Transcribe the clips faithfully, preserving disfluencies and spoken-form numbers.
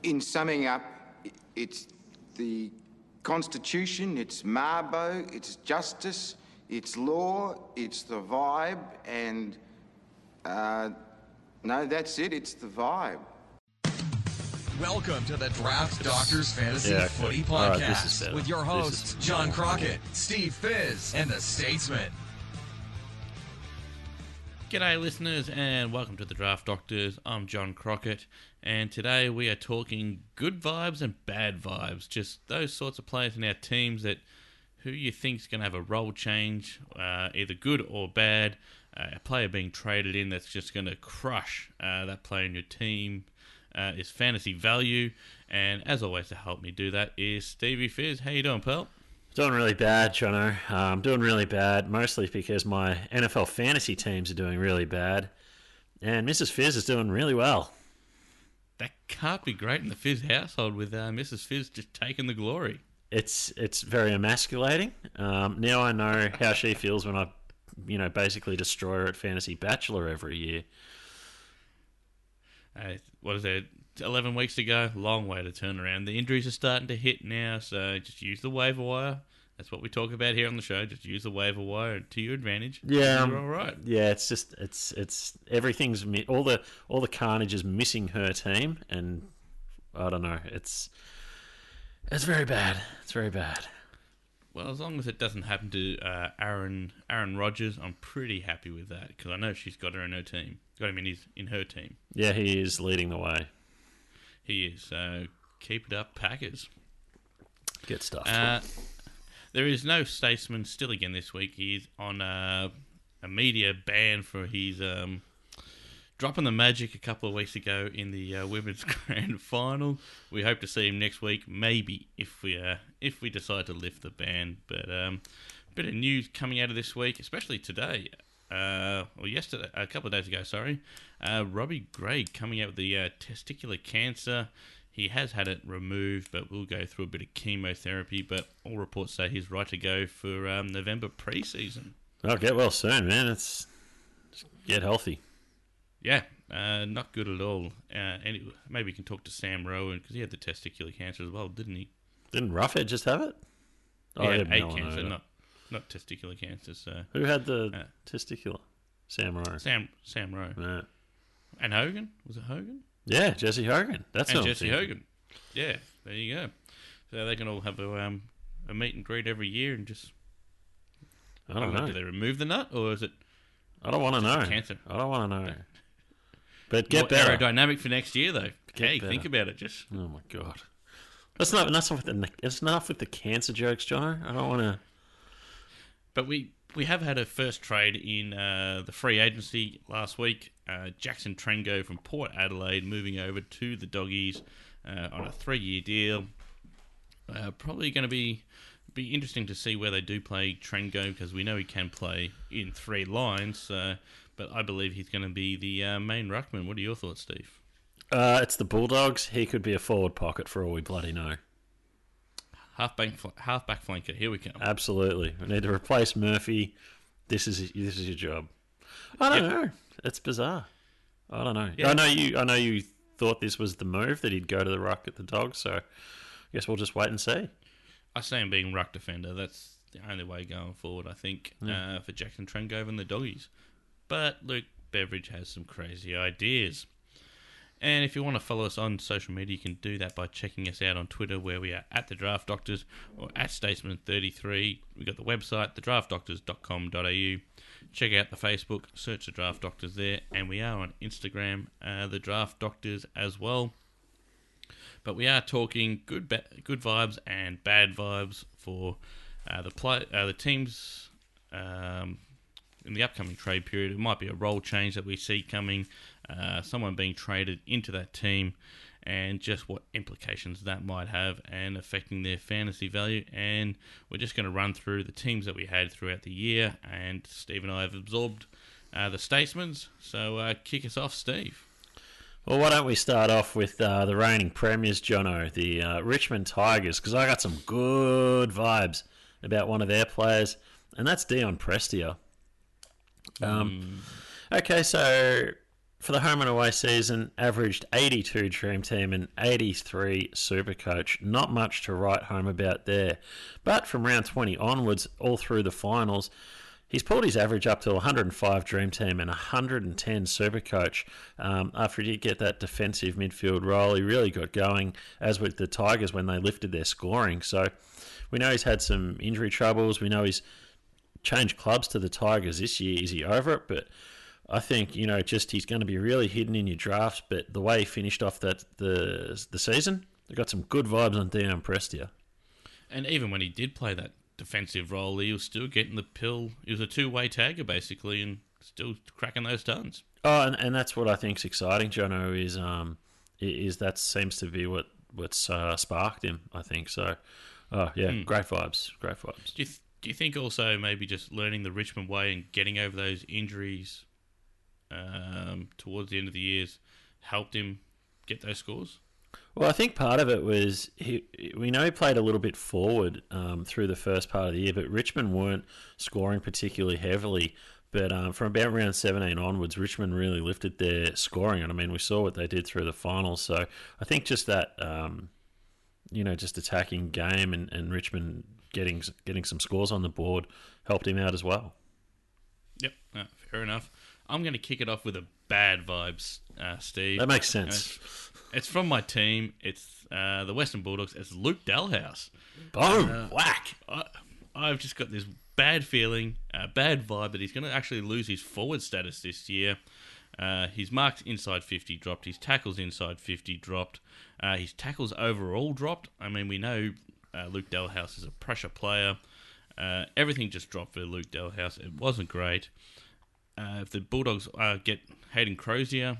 in summing up, it's the Constitution, it's Mabo, it's justice, it's law, it's the vibe, and uh, no, that's it, it's the vibe. Welcome to the Draft Doctors Fantasy yeah, Footy Podcast right, with your hosts, John Crockett, Steve Fizz, and the Statesman. G'day listeners and welcome to the Draft Doctors. I'm John Crockett and today we are talking good vibes and bad vibes. Just those sorts of players in our teams that who you think is going to have a role change, uh, either good or bad. Uh, a player being traded in that's just going to crush uh, that player in your team uh, is fantasy value. And as always to help me do that is Stevie Fizz. How you doing, pal? Doing really bad, Jono. I'm um, doing really bad, mostly because my N F L fantasy teams are doing really bad, and Missus Fizz is doing really well. That can't be great in the Fizz household with uh, Missus Fizz just taking the glory. It's it's very emasculating. Um, now I know how she feels when I, you know, basically destroy her at Fantasy Bachelor every year. Uh, what is it? eleven weeks to go. Long way to turn around. The injuries are starting to hit now, so just use the waiver wire. That's what we talk about here on the show. Just use the waiver wire to your advantage. Yeah, you're all right. Yeah, it's just it's it's everything's all the all the carnage is missing her team, and I don't know. It's it's very bad. It's very bad. Well, as long as it doesn't happen to uh, Aaron Aaron Rodgers, I'm pretty happy with that because I know she's got her in her team. Got him in his in her team. Yeah, he is leading the way. He is. So keep it up, Packers. Good stuff. Uh, there is no Statesman still again this week. He's on a, a media ban for his um, dropping the magic a couple of weeks ago in the uh, Women's Grand Final. We hope to see him next week, maybe if we uh, if we decide to lift the ban. But um, a bit of news coming out of this week, especially today. Uh, or yesterday, a couple of days ago, sorry. Uh, Robbie Gray coming out with the uh, testicular cancer. He has had it removed, but will go through a bit of chemotherapy. But all reports say he's right to go for um, November preseason. Oh, get well soon, man. It's just get healthy. Yeah, uh, not good at all. Uh, and maybe we can talk to Sam Rowan because he had the testicular cancer as well, didn't he? Didn't Roughhead just have it? He oh, had eight cancer, not not testicular cancer. So who had the uh, testicular? Sam Rowe. Sam Sam Rowe. Yeah. And Hogan? Was it Hogan? Yeah, Jesse Hogan. That's and what Jesse Hogan. Yeah, there you go. So they can all have a um, a meet and greet every year and just. I don't oh, know. Do they remove the nut or is it? I don't want to know. Cancer. I don't want to know. But get More better. Aerodynamic for next year though. Get hey, better. think about it. Just. Oh my god. That's not enough with the. It's enough with the cancer jokes, Jono. I don't want to. But we, we have had a first trade in uh, the free agency last week. Uh, Jackson Trengo from Port Adelaide moving over to the Doggies uh, on a three-year deal. Uh, probably going to be be interesting to see where they do play Trengo because we know he can play in three lines. Uh, but I believe he's going to be the uh, main ruckman. What are your thoughts, Steve? Uh, it's the Bulldogs. He could be a forward pocket for all we bloody know. Halfback, halfback flanker. Here we come. Absolutely. We need to replace Murphy. This is this is your job. I don't yep. know. It's bizarre. I don't know. Yeah. I know you. I know you thought this was the move that he'd go to the ruck at the Dogs. So I guess we'll just wait and see. I say him being ruck defender. That's the only way going forward. I think yeah. uh, for Jackson Trengo and the Doggies. But Luke Beveridge has some crazy ideas. And if you want to follow us on social media, you can do that by checking us out on Twitter, where we are at The Draft Doctors or at Statesman thirty-three. We've got the website, the draft doctors dot com dot a u. Check out the Facebook, search The Draft Doctors there. And we are on Instagram, uh, The Draft Doctors as well. But we are talking good ba- good vibes and bad vibes for uh, the play, uh, the teams um, in the upcoming trade period. It might be a role change that we see coming. Uh, someone being traded into that team and just what implications that might have and affecting their fantasy value. And we're just going to run through the teams that we had throughout the year, and Steve and I have absorbed uh, the Statesmans. So uh, kick us off, Steve. Well, why don't we start off with uh, the reigning premiers, Jono, the uh, Richmond Tigers, because I got some good vibes about one of their players, and that's Dion Prestia. Um, mm. Okay, so for the home and away season, averaged eighty-two Dream Team and eighty-three Supercoach. Not much to write home about there. But from round twenty onwards, all through the finals, he's pulled his average up to one hundred five Dream Team and one hundred ten Supercoach. Um, after he did get that defensive midfield role, he really got going, as with the Tigers when they lifted their scoring. So we know he's had some injury troubles. We know he's changed clubs to the Tigers this year. Is he over it? But I think, you know, just he's going to be really hidden in your drafts. But the way he finished off that the the season, they got some good vibes on Dion Prestia. And even when he did play that defensive role, he was still getting the pill. He was a two-way tagger, basically, and still cracking those tons. Oh, and, and that's what I think's exciting, Jono, is um is that seems to be what, what's uh, sparked him, I think. So, oh, yeah, mm. great vibes, great vibes. Do you, th- do you think also maybe just learning the Richmond way and getting over those injuries um, towards the end of the years helped him get those scores? Well, I think part of it was he. We know he played a little bit forward um, through the first part of the year, but Richmond weren't scoring particularly heavily. But um, from about round seventeen onwards, Richmond really lifted their scoring, and I mean, we saw what they did through the finals. So I think just that, um, you know, just attacking game and, and Richmond getting getting some scores on the board helped him out as well. Yep, no, fair enough. I'm going to kick it off with a bad vibes, uh, Steve. That makes sense. You know, it's, it's from my team. It's uh, the Western Bulldogs. It's Luke Dalhouse. Boom! Uh, Whack! I, I've just got this bad feeling, uh, bad vibe that he's going to actually lose his forward status this year. Uh, his marks inside fifty dropped. His tackles inside fifty dropped. Uh, his tackles overall dropped. I mean, we know uh, Luke Dalhouse is a pressure player. Uh, everything just dropped for Luke Dalhouse. It wasn't great. Uh, if the Bulldogs uh, get Hayden Crozier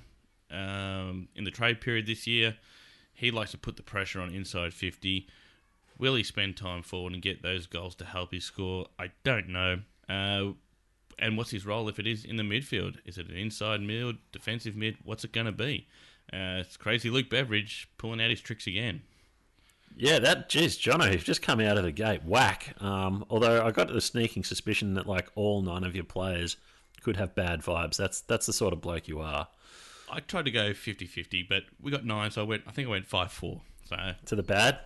um, in the trade period this year, he likes to put the pressure on inside fifty. Will he spend time forward and get those goals to help his score? I don't know. Uh, and what's his role if it is in the midfield? Is it an inside mid, defensive mid? What's it going to be? Uh, it's crazy Luke Beveridge pulling out his tricks again. Yeah, that, geez, Jono, you've just come out of the gate. Whack. Um, although I got the sneaking suspicion that, like, all nine of your players could have bad vibes. That's that's the sort of bloke you are. I tried to go fifty-fifty, but we got nine, so I went. I think I went five four. So to the bad?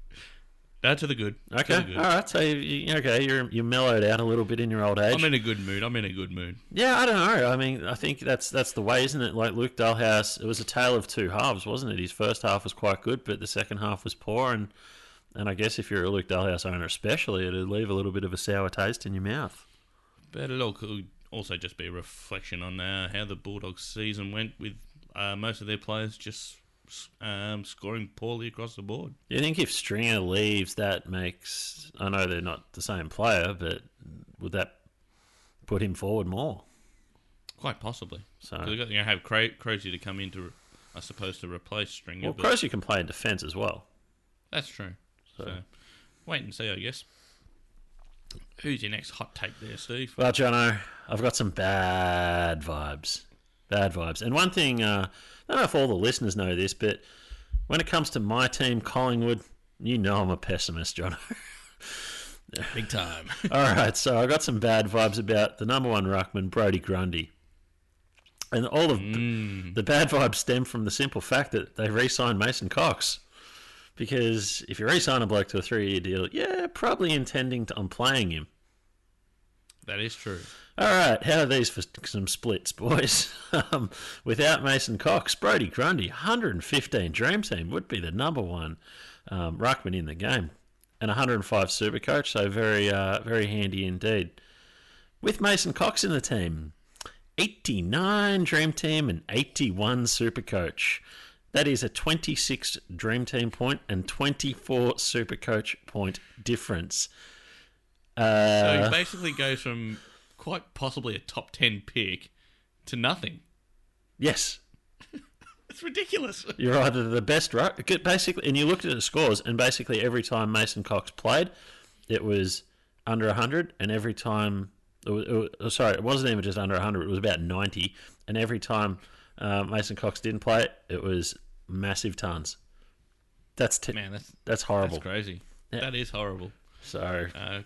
No, to the good. Okay, to the good. All right. So, you, okay, you're you mellowed out a little bit in your old age. I'm in a good mood. I'm in a good mood. Yeah, I don't know. I mean, I think that's that's the way, isn't it? Like Luke Dalhouse, it was a tale of two halves, wasn't it? His first half was quite good, but the second half was poor, and and I guess if you're a Luke Dalhouse owner especially, it'd leave a little bit of a sour taste in your mouth. But it all could also just be a reflection on uh, how the Bulldogs season went with uh, most of their players just um, scoring poorly across the board. Do you think if Stringer leaves, that makes... I know they're not the same player, but would that put him forward more? Quite possibly. So they're going to have Cro- Crozier to come in to, I suppose, to replace Stringer. Well, but Crozier can play in defence as well. That's true. So. so wait and see, I guess. Who's your next hot take there, Steve? Well, Jono, I've got some bad vibes. Bad vibes. And one thing, uh, I don't know if all the listeners know this, but when it comes to my team, Collingwood, you know I'm a pessimist, Jono. Big time. All right, so I got some bad vibes about the number one ruckman, Brodie Grundy. And all of mm. the, the bad vibes stem from the simple fact that they re-signed Mason Cox. Because if you re-sign a bloke to a three-year deal, yeah, probably intending to, on playing him. That is true. All right, how are these for some splits, boys? um, without Mason Cox, Brodie Grundy, one hundred fifteen Dream Team, would be the number one um, ruckman in the game. And one hundred five Supercoach, so very, uh, very handy indeed. With Mason Cox in the team, eighty-nine Dream Team and eighty-one Supercoach. That is a twenty-six Dream Team point and twenty-four Supercoach point difference. Uh, so he basically goes from quite possibly a top ten pick to nothing. Yes. It's ridiculous. You're either the best, right? Basically, and you looked at the scores, and basically every time Mason Cox played, it was under one hundred, and every time... It was, it was, sorry, it wasn't even just under one hundred, it was about ninety, and every time... Uh, Mason Cox didn't play it. It was massive tons. That's t- man. That's that's horrible. That's crazy. Yeah. That is horrible. So uh,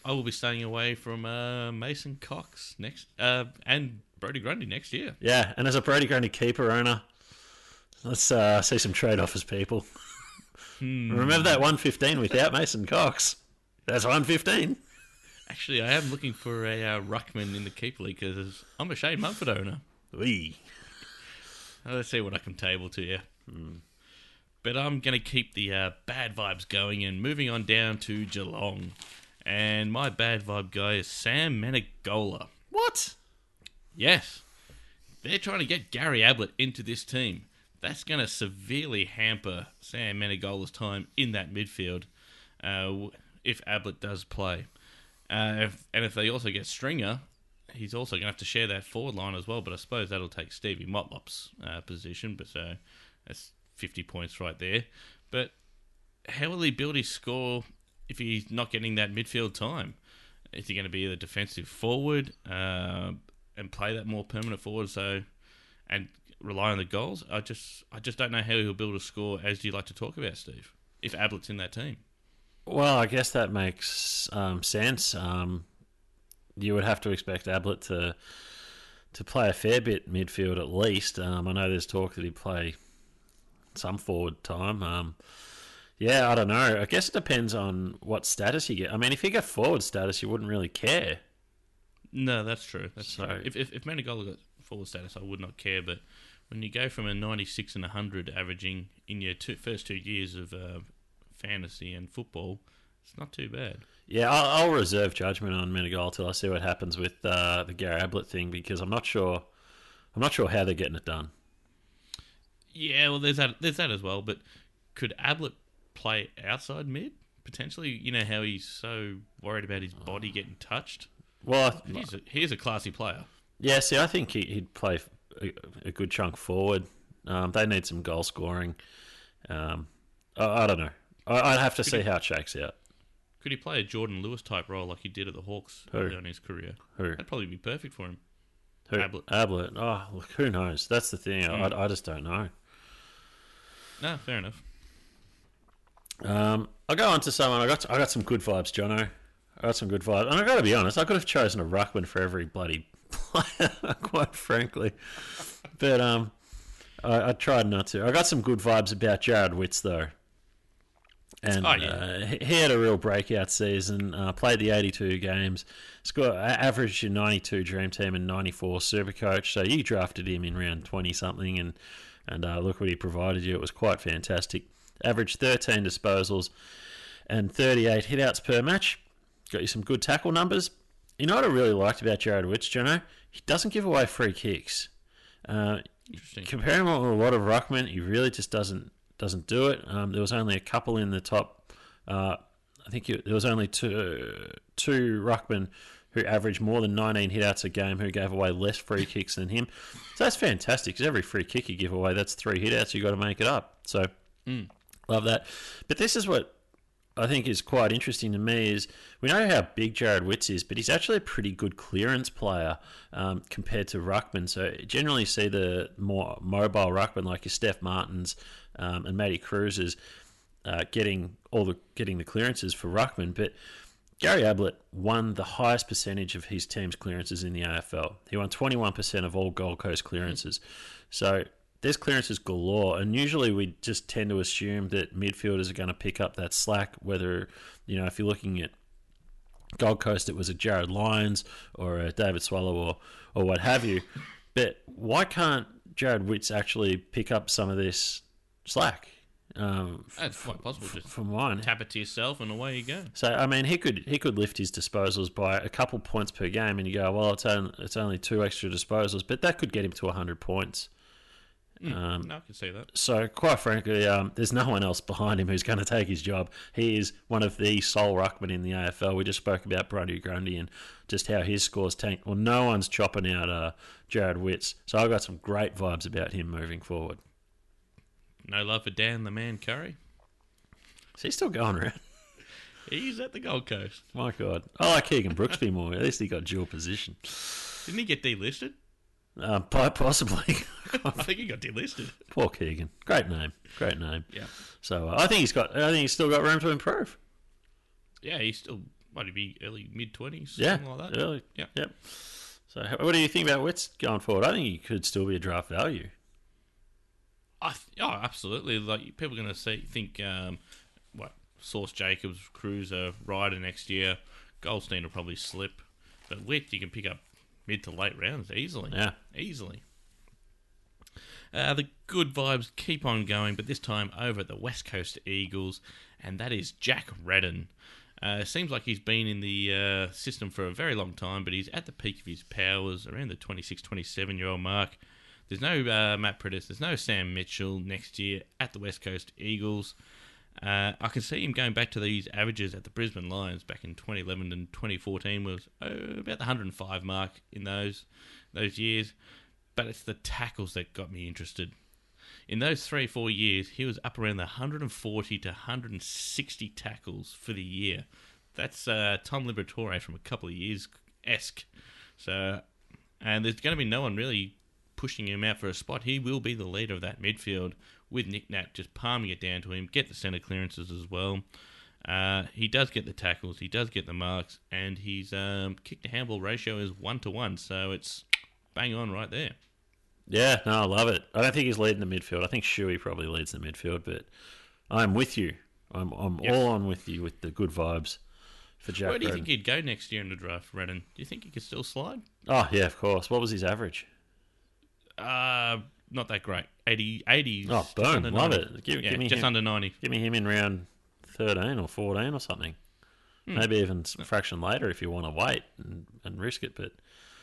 I will be staying away from uh, Mason Cox next, uh, and Brodie Grundy next year. Yeah, and as a Brodie Grundy keeper owner, let's uh, see some trade offers, people. Hmm. Remember that one fifteen without Mason Cox? That's one fifteen. Actually, I am looking for a uh, ruckman in the keeper league because I'm a Shane Mumford owner. Wee. Let's see what I can table to you. Hmm. But I'm going to keep the uh, bad vibes going and moving on down to Geelong. And my bad vibe guy is Sam Menegola. What? Yes. They're trying to get Gary Ablett into this team. That's going to severely hamper Sam Menegola's time in that midfield uh, if Ablett does play. Uh, if, and if they also get Stringer, he's also going to have to share that forward line as well, but I suppose that'll take Stevie Motlop's uh, position, but so that's fifty points right there. But how will he build his score if he's not getting that midfield time? Is he going to be the defensive forward uh, and play that more permanent forward so and rely on the goals? I just I just don't know how he'll build a score, as you like to talk about, Steve, if Ablett's in that team. Well, I guess that makes um, sense. Um, you would have to expect Ablett to to play a fair bit midfield at least. Um, I know there's talk that he'd play some forward time. Um, yeah, I don't know. I guess it depends on what status you get. I mean, if you get forward status, you wouldn't really care. No, that's true. That's So- true. If if, if Menegola got forward status, I would not care. But when you go from a ninety-six and one hundred averaging in your two, first two years of uh, fantasy and football, it's not too bad. Yeah, I'll, I'll reserve judgment on Menegola till I see what happens with uh, the Gary Ablett thing because I'm not sure. I'm not sure how they're getting it done. Yeah, well, there's that. There's that as well. But could Ablett play outside mid potentially? You know how he's so worried about his body getting touched. Well, I- He's a, he's a classy player. yeah. See, I think he, he'd play a, a good chunk forward. Um, they need some goal scoring. Um, I, I don't know. I, I'd have to see how it shakes out. Could he play a Jordan Lewis type role like he did at the Hawks Who? early on in his career? Who? That'd probably be perfect for him. Who? Ablett. Ablett. Oh, look, who knows? That's the thing. Mm. I, I just don't know. No, fair enough. Um, I'll go on to someone. I got I got some good vibes, Jono. I got some good vibes, and I got to be honest. I could have chosen a ruckman for every bloody player, quite frankly. But um, I, I tried not to. I got some good vibes about Jared Witts though, and Oh, yeah. uh, he, he had a real breakout season. Uh, played the eighty-two games, scored averaged in ninety-two Dream Team and ninety-four Supercoach. So you drafted him in round twenty something, and and uh, look what he provided you. It was quite fantastic. Averaged thirteen disposals and thirty-eight hitouts per match. Got you some good tackle numbers. You know what I really liked about Jared Witts, Jono? He doesn't give away free kicks. Uh, Interesting. compare him with a lot of ruckmen, he really just doesn't doesn't do it. Um, there was only a couple in the top. Uh, I think there was only two two ruckmen who averaged more than nineteen hitouts a game who gave away less free kicks than him. So that's fantastic because every free kick you give away, that's three hitouts. You got to make it up. So Mm. love that. But this is what I think is quite interesting to me is we know how big Jared Witts is, but he's actually a pretty good clearance player um, compared to ruckman. So generally see the more mobile ruckman like your Steph Martins um, and Matty Cruz's uh, getting all the getting the clearances for ruckman. But Gary Ablett won the highest percentage of his team's clearances in the A F L. He won twenty-one percent of all Gold Coast clearances. So there's clearances galore, and usually we just tend to assume that midfielders are going to pick up that slack, whether, you know, if you're looking at Gold Coast, it was a Jared Lyons or a David Swallow or, or what have you. But why can't Jared Witts actually pick up some of this slack? Um, That's quite possible. Just from one. tap it to yourself and away you go. So I mean, he could he could lift his disposals by a couple points per game, and you go, well, it's only, it's only two extra disposals, but that could get him to one hundred points. Mm. Um, no, I can see that. So quite frankly, um, there's no one else behind him who's going to take his job. He is one of the sole ruckmen in the A F L. We just spoke about Brodie Grundy and just how his scores tanked. Well, no one's chopping out uh, Jared Witts. So I've got some great vibes about him moving forward. No love for Dan the Man Curry. Is he still going around? He's at the Gold Coast. My God. I like Keegan Brooksby more. At least he got dual position. Didn't he get delisted? Um, po- possibly. I think he got delisted. Poor Keegan. Great name. Great name. Yeah. So uh, I think he's got. I think he's still got room to improve. Yeah, he's still. might he be early mid twenties? Yeah, something like that. early. Yep. Yep. So, how- what do you think about Witts going forward? I think he could still be a draft value. I th- oh, absolutely. Like people are going to see think um, what Source Jacobs, Cruiser, Ryder next year. Goldstein will probably slip, but Witt you can pick up mid to late rounds easily. Yeah, easily. Uh, the good vibes keep on going, but this time over at the West Coast Eagles, and that is Jack Redden. Uh, seems like he's been in the uh, system for a very long time, but he's at the peak of his powers, around the twenty-six, twenty-seven-year-old mark. There's no uh, Matt Prittis, there's no Sam Mitchell next year at the West Coast Eagles. Uh, I can see him going back to these averages at the Brisbane Lions back in twenty eleven and twenty fourteen, was uh, about the one hundred five mark in those those years. But it's the tackles that got me interested. In those three, four years, he was up around the one hundred forty to one hundred sixty tackles for the year. That's uh, Tom Liberatore from a couple of years-esque. So, and there's going to be no one really pushing him out for a spot. He will be the leader of that midfield with Nick Nat just palming it down to him, get the centre clearances as well. Uh, he does get the tackles, he does get the marks, and his um, kick-to-handball ratio is one to one, so it's bang on right there. Yeah, no, I love it. I don't think he's leading the midfield. I think Shuey probably leads the midfield, but I'm with you. I'm I'm Yep. all on with you with the good vibes for Jack Where do you Redden. think he'd go next year in the draft, Redden? Do you think he could still slide? Oh, yeah, of course. What was his average? Uh, not that great. eighty, eighty. Oh, boom. Love it. Give, yeah, give me just him, under ninety. Give me him in round thirteen or fourteen or something. Hmm. Maybe even a fraction later if you want to wait and, and risk it. But,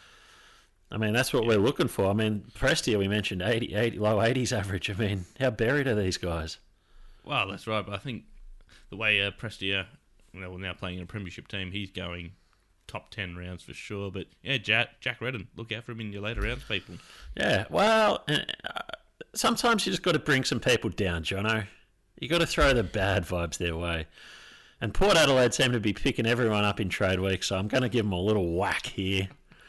I mean, that's what Yeah. we're looking for. I mean, Prestia, we mentioned eighty, eighty, low eighties average. I mean, how buried are these guys? Well, that's right, but I think the way uh, Prestia, you know, we're now playing in a premiership team, he's going top ten rounds for sure. But, yeah, Jack, Jack Redden, look out for him in your later rounds, people. Yeah, well, uh, sometimes you just got to bring some people down, Jono. You got to throw the bad vibes their way. And Port Adelaide seem to be picking everyone up in trade week, so I'm going to give them a little whack here.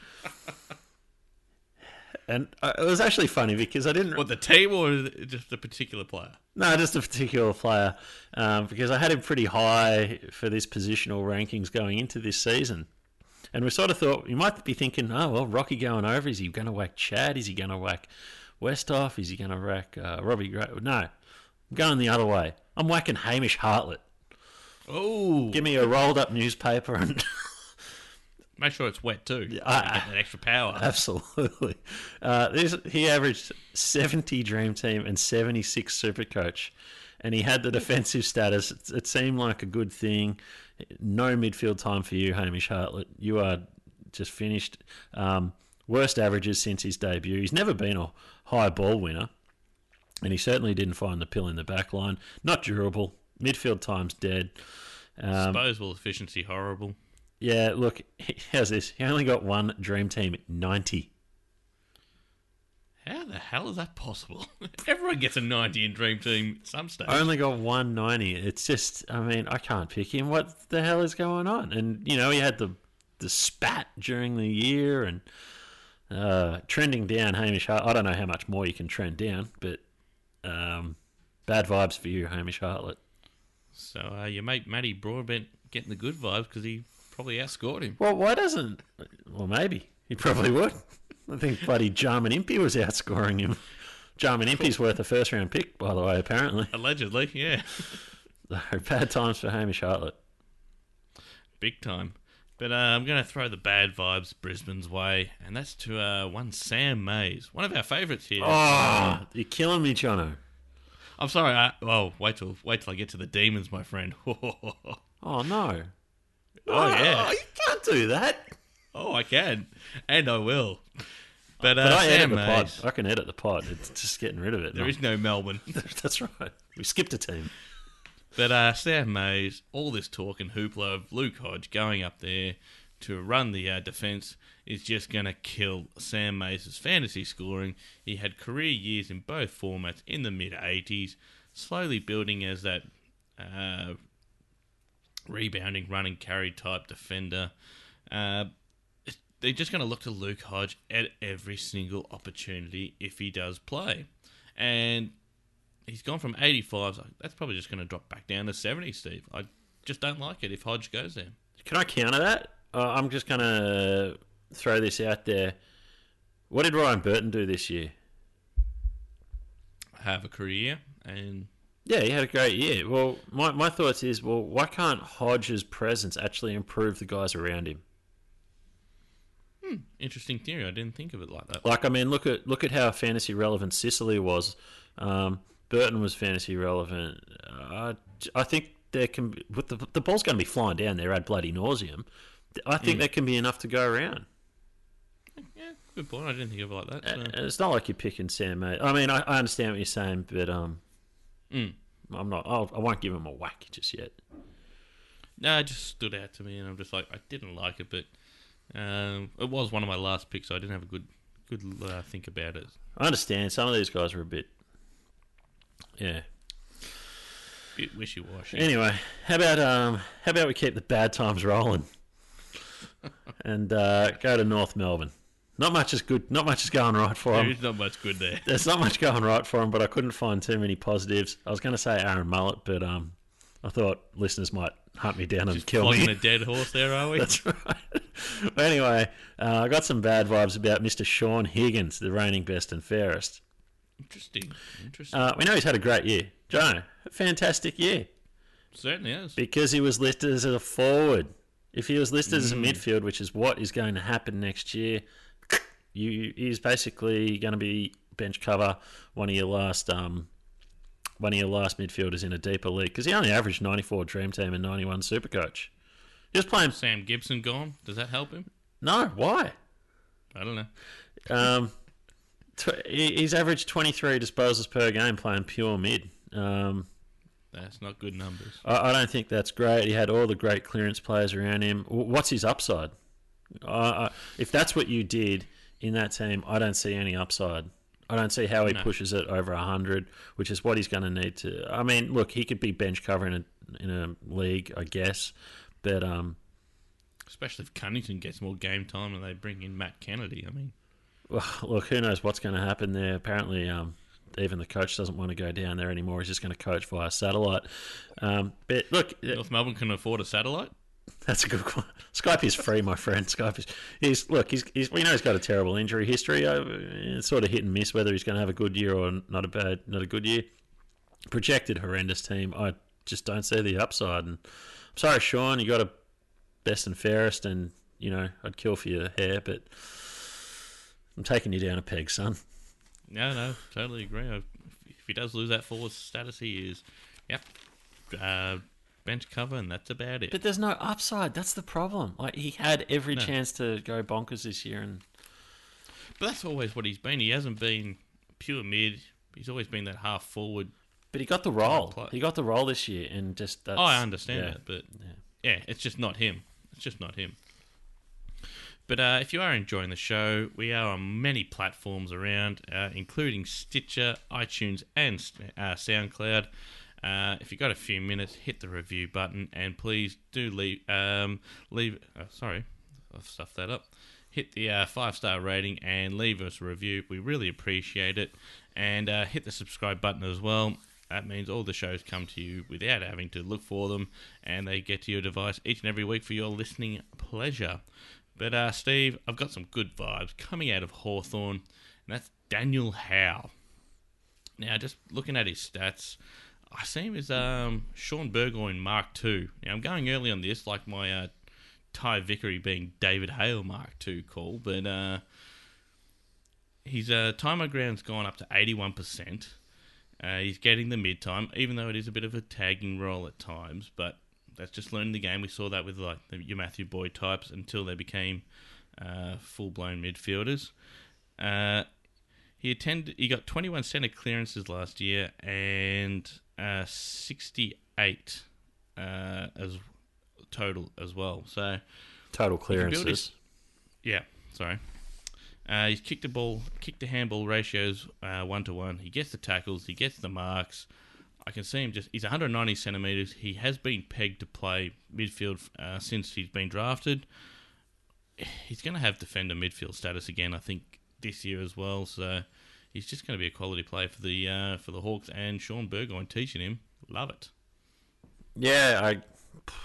And uh, it was actually funny because I didn't... What, the team or just a particular player? No, just a particular player, um, because I had him pretty high for this positional rankings going into this season. And we sort of thought, you might be thinking, oh, well, Rocky going over, is he going to whack Chad? Is he going to whack Westhoff? Is he going to whack uh, Robbie Gray? No, I'm going the other way. I'm whacking Hamish Hartlett. Oh, Give me a rolled up newspaper and... make sure it's wet too. Yeah, So I- you get that extra power. Absolutely. Uh, this, he averaged seventy Dream Team and seventy-six Supercoach, and he had the defensive status. It, it seemed like a good thing. No midfield time for you, Hamish Hartlett. You are just finished. Um, worst averages since his debut. He's never been a high ball winner, and he certainly didn't find the pill in the back line. Not durable. Midfield time's dead. Um, Disposable efficiency horrible. yeah, look, how's this? He only got one Dream Team ninety. How the hell is that possible? Everyone gets a ninety in Dream Team at some stage. I only got one ninety. It's just, I mean, I can't pick him. What the hell is going on? And, you know, he had the the spat during the year and uh, trending down Hamish Hart. I don't know how much more you can trend down, but um, bad vibes for you, Hamish Hartlett. So uh, your mate Matty Broadbent getting the good vibes because he probably outscored him. Well, why doesn't... Well, maybe. He probably would. I think bloody Jarman Impey was outscoring him. Jarman Impey's worth a first-round pick, by the way, apparently. Allegedly, yeah. So, bad times for Hamish Hartlett. Big time. But uh, I'm going to throw the bad vibes Brisbane's way, and that's to uh, one Sam Mays, one of our favourites here. Oh, you're killing me, Jono. I'm sorry. I, well, wait till wait till I get to the Demons, my friend. Oh, no. Oh, yeah. You can't do that. Oh, I can, and I will. But, uh, But I edit Sam the pod. Mays, I can edit the pod. It's just getting rid of it. there No. is no Melbourne. That's right. We skipped a team. But uh, Sam Mays, all this talk and hoopla of Luke Hodge going up there to run the uh, defence is just going to kill Sam Mays' fantasy scoring. He had career years in both formats in the mid-eighties, slowly building as that uh, rebounding, running, carry type defender. Uh, they're just going to look to Luke Hodge at every single opportunity if he does play. And he's gone from eighty-fives. That's probably just going to drop back down to seventy, Steve. I just don't like it if Hodge goes there. can I counter that? Uh, I'm just going to throw this out there. What did Ryan Burton do this year? Have a career and... Yeah, he had a great year. Well, my, my thoughts is, well, why can't Hodge's presence actually improve the guys around him? Hmm, interesting theory. I didn't think of it like that. Like, I mean, look at look at how fantasy relevant Sicily was. Um, Burton was fantasy relevant. Uh, I think there can be, with the the ball's going to be flying down there ad bloody nauseum. I think mm. there can be enough to go around. Yeah, good point. I didn't think of it like that. So. Uh, it's not like you're picking Sam, mate. I mean, I, I understand what you're saying, but um, mm. I'm not. I'll, I won't give him a whack just yet. No, it just stood out to me, and I'm just like, I didn't like it, but. Um, it was one of my last picks, so I didn't have a good, good uh, think about it. I understand some of these guys are a bit, yeah, bit wishy-washy. Anyway, how about um, how about we keep the bad times rolling, and uh, go to North Melbourne. Not much is good. Not much is going right for them. There's not much good there. There's not much going right for them, but I couldn't find too many positives. I was going to say Aaron Mullet, but um, I thought listeners might hunt me down and Just kill me. Flogging a dead horse there, are we? That's right. Anyway, uh, I got some bad vibes about Mister Sean Higgins, the reigning best and fairest. Interesting. Interesting. Uh, we know he's had a great year. Jono, a fantastic year. Certainly has. Because he was listed as a forward. If he was listed mm. as a Mm. midfield, which is what is going to happen next year, you he's basically going to be bench cover, one of your last um, one of your last midfielders in a deeper league. Because he only averaged ninety-four Dream Team and ninety-one Supercoach. He was playing... Sam Gibson gone. Does that help him? No, why? I don't know. Um, tw- he's averaged twenty-three disposals per game playing pure mid. Um, that's not good numbers. I, I don't think that's great. He had all the great clearance players around him. W- what's his upside? Uh, if that's what you did in that team, I don't see any upside. I don't see how he no. pushes it over one hundred, which is what he's going to need to... I mean, look, he could be bench cover in a, in a league, I guess. But, um, especially if Cunnington gets more game time and they bring in Matt Kennedy. I mean, well, look, who knows what's going to happen there? Apparently, um, even the coach doesn't want to go down there anymore. He's just going to coach via satellite. Um, but look, North Melbourne can afford a satellite. That's a good one. Skype is free, my friend. Skype is. He's look. He's. he's we know he's got a terrible injury history. Uh, it's sort of hit and miss whether he's going to have a good year or not a bad, not a good year. Projected horrendous team. I just don't see the upside. And I'm sorry, Sean. You got a best and fairest, and you know I'd kill for your hair, but I'm taking you down a peg, son. No, no, totally agree. If he does lose that forward status, he is, yep, uh, bench cover, and that's about it. But there's no upside. That's the problem. Like he had every No. chance to go bonkers this year, and But that's always what he's been. He hasn't been pure mid. He's always been that half forward. but he got the role. Play. He got the role this year, and just that's, Oh, I understand yeah. that, but Yeah. yeah, it's just not him. It's just not him. But uh, if you are enjoying the show, we are on many platforms around, uh, including Stitcher, iTunes, and uh, SoundCloud. Uh, if you've got a few minutes, hit the review button, and please do leave. Um, leave. Uh, sorry, I've stuffed that up. Hit the uh, five-star rating and leave us a review. We really appreciate it. And uh, hit the subscribe button as well. That means all the shows come to you without having to look for them, and they get to your device each and every week for your listening pleasure. But, uh, Steve, I've got some good vibes coming out of Hawthorn, and that's Daniel Howe. Now, just looking at his stats, I see him as um, Sean Burgoyne Mark two. Now, I'm going early on this, like my uh, Ty Vickery being David Hale Mark two call, but uh, his uh, time on ground's gone up to eighty-one percent. Uh, he's getting the mid-time, even though it is a bit of a tagging role at times, but that's just learning the game. We saw that with like the, your Matthew Boyd types until they became uh, full-blown midfielders. Uh, he attended. He got twenty-one centre clearances last year and uh, sixty-eight uh, as total as well. So Total he can build clearances. his- yeah, sorry. Uh, he's kicked the ball, kicked to handball ratios uh, one to one. He gets the tackles, he gets the marks. I can see him just. He's one hundred ninety centimeters. He has been pegged to play midfield uh, since he's been drafted. He's going to have defender midfield status again, I think, this year as well. So he's just going to be a quality player for the uh, for the Hawks. And Sean Burgoyne teaching him, love it. Yeah, I.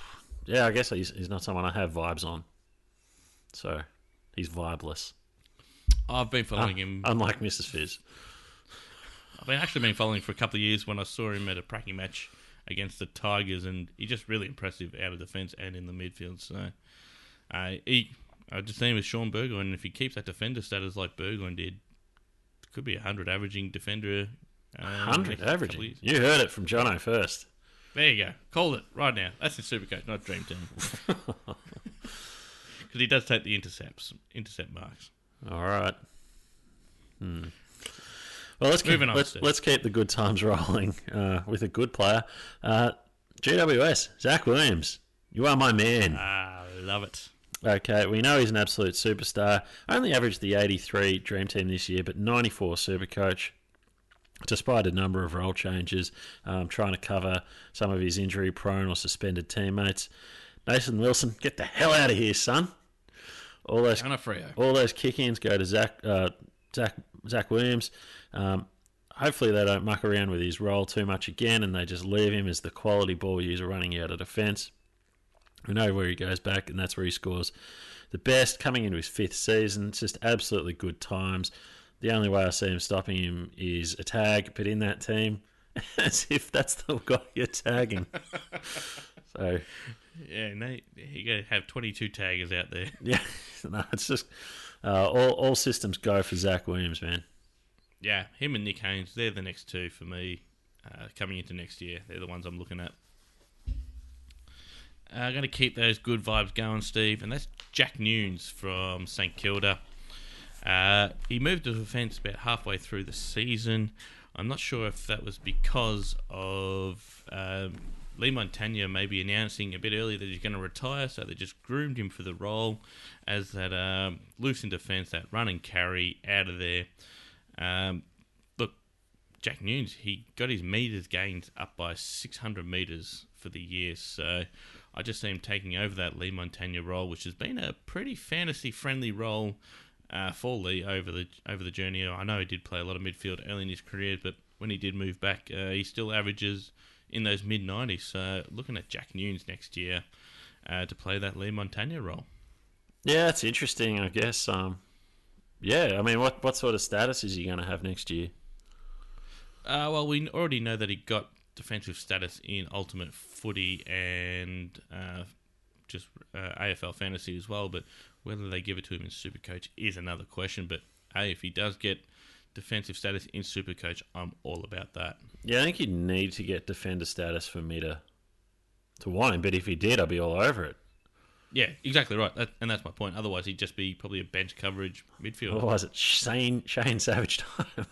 yeah, I guess he's, he's not someone I have vibes on. So, he's vibeless. I've been following Uh, him. Unlike Missus Fizz. I've been actually been following for a couple of years when I saw him at a pracking match against the Tigers, and he's just really impressive out of defence and in the midfield. So, uh, he, I just seen him with Sean Burgoyne, and if he keeps that defender status like Burgoyne did, could be a hundred averaging defender. Um, one hundred next couple of averaging. years. You heard it from Jono first. There you go. Called it right now. That's in Supercoach, not Dream Team. Because he does take the intercepts, intercept marks. All right. Hmm. Well, let's keep, Moving on, let's, Steve. let's keep the good times rolling uh, with a good player. Uh, G W S, Zach Williams. You are my man. Ah, love it. Okay, we know he's an absolute superstar. Only averaged the eighty-three Dream Team this year, but ninety-four Supercoach. Despite a number of role changes, um, trying to cover some of his injury-prone or suspended teammates. Nathan Wilson, get the hell out of here, son. All those, Anafrio. all those kick-ins go to Zach, uh, Zach, Zach Williams. Um, hopefully they don't muck around with his role too much again, and they just leave him as the quality ball user running out of defence. We know where he goes back, and that's where he scores the best. Coming into his fifth season, it's just absolutely good times. The only way I see him stopping him is a tag, but in that team, as if that's the guy you're tagging. So, Yeah, Nate, you got to have twenty-two taggers out there. yeah, no, it's just uh, all all systems go for Zach Williams, man. Yeah, him and Nick Haynes, they're the next two for me uh, coming into next year. They're the ones I'm looking at. I'm uh, going to keep those good vibes going, Steve, and that's Jack Nunes from St Kilda. Uh, he moved to defence about halfway through the season. I'm not sure if that was because of um, Lee Montagna maybe announcing a bit earlier that he's going to retire, so they just groomed him for the role as that um, loose in defence, that run and carry out of there. Um, look, Jack Nunes, he got his metres gained up by six hundred metres for the year, so I just see him taking over that Lee Montagna role, which has been a pretty fantasy-friendly role uh, for Lee over the over the journey. I know he did play a lot of midfield early in his career, but when he did move back, uh, he still averages in those mid nineties. So looking at Jack Nunes next year uh, to play that Lee Montagna role. Yeah, it's interesting, I guess. Um, yeah, I mean, what what sort of status is he going to have next year? Uh, well, we already know that he got defensive status in Ultimate Footy and uh, just uh, A F L Fantasy as well, but whether they give it to him in Supercoach is another question. But hey, if he does get defensive status in Supercoach, I'm all about that. Yeah, I think he'd need to get defender status for me to to want him, but if he did, I'd be all over it. Yeah, exactly right, that, and that's my point. Otherwise, he'd just be probably a bench coverage midfielder. Otherwise, it's Shane, Shane Savage time.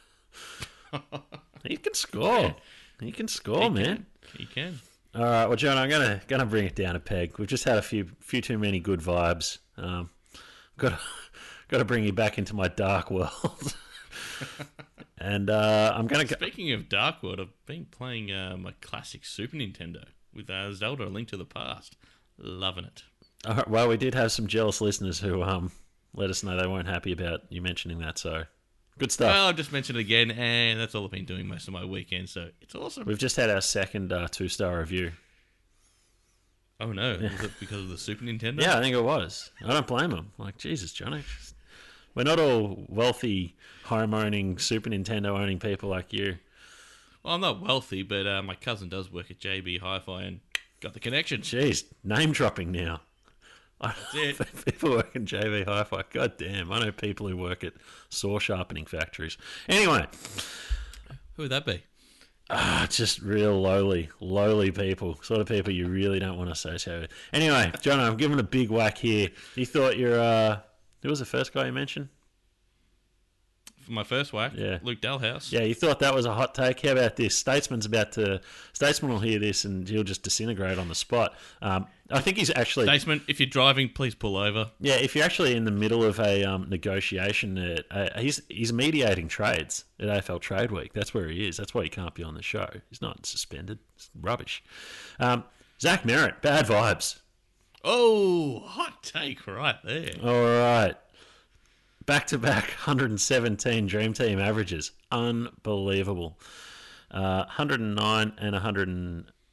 He can score. He can score, He man. can. He can. All right, well, John, I'm gonna gonna bring it down a peg. We've just had a few few too many good vibes. Um, got got to bring you back into my dark world. And uh, I'm gonna go. Speaking of Dark World, I've been playing uh, my classic Super Nintendo with uh, Zelda: A Link to the Past. Loving it. All right, well, we did have some jealous listeners who um let us know they weren't happy about you mentioning that. So good stuff. Well, I'll just mention it again, and that's all I've been doing most of my weekend, so it's awesome. We've just had our second uh, two-star review. Oh no, is it because of the Super Nintendo? Yeah, I think it was. I don't blame them. Like, Jesus, Johnny. We're not all wealthy, home-owning, Super Nintendo-owning people like you. Well, I'm not wealthy, but uh, my cousin does work at J B Hi-Fi and got the connection. Jeez, name-dropping now. That's it. People work at J V Hi-Fi. God damn, I know people who work at saw sharpening factories. Anyway, Who would that be? ah, just real lowly, lowly people. Sort of people you really don't want to associate with. Anyway, John, I'm giving a big whack here. You thought you're, uh, who was the first guy you mentioned? For my first whack, Yeah. Luke Dalhouse. Yeah, you thought that was a hot take. How about this? Statesman's about to. Statesman will hear this and he'll just disintegrate on the spot. Um, I think he's actually. Statesman, if you're driving, please pull over. Yeah, if you're actually in the middle of a um, negotiation, uh, uh, he's he's mediating trades at A F L Trade Week. That's where he is. That's why he can't be on the show. He's not suspended. It's rubbish. Um, Zach Merritt, bad vibes. Oh, hot take right there. All right. Back to back one hundred seventeen Dream Team averages. Unbelievable. Uh, one hundred nine and one hundred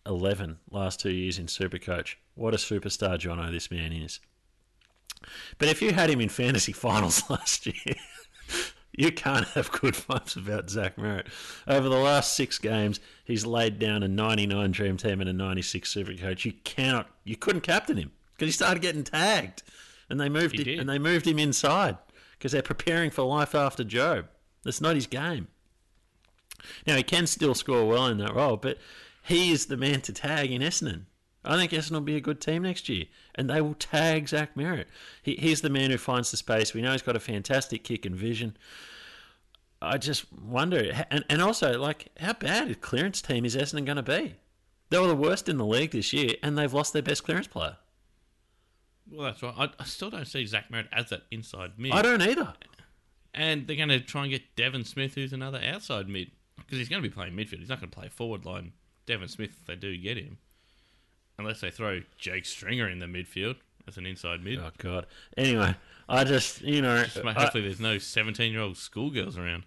eleven last two years in Supercoach. What a superstar, Jono, this man is. But if you had him in fantasy finals last year, you can't have good vibes about Zach Merritt. Over the last six games, he's laid down a ninety-nine Dream Team and a ninety-six Supercoach. You cannot, you couldn't captain him because he started getting tagged, and they moved He him, did. and they moved him inside because they're preparing for life after Job. That's not his game. Now he can still score well in that role, but he is the man to tag in Essendon. I think Essendon will be a good team next year, and they will tag Zach Merritt. He, he's the man who finds the space. We know he's got a fantastic kick and vision. I just wonder, and, and also, like, how bad a clearance team is Essendon going to be? They were the worst in the league this year, and they've lost their best clearance player. Well, that's right. I, I still don't see Zach Merritt as that inside mid. I don't either. And they're going to try and get Devon Smith, who's another outside mid, because he's going to be playing midfield. He's not going to play forward line. Devon Smith, if they do get him. Unless they throw Jake Stringer in the midfield as an inside mid. Oh, God. Anyway, I just, you know... Just hopefully I, there's no seventeen-year-old schoolgirls around.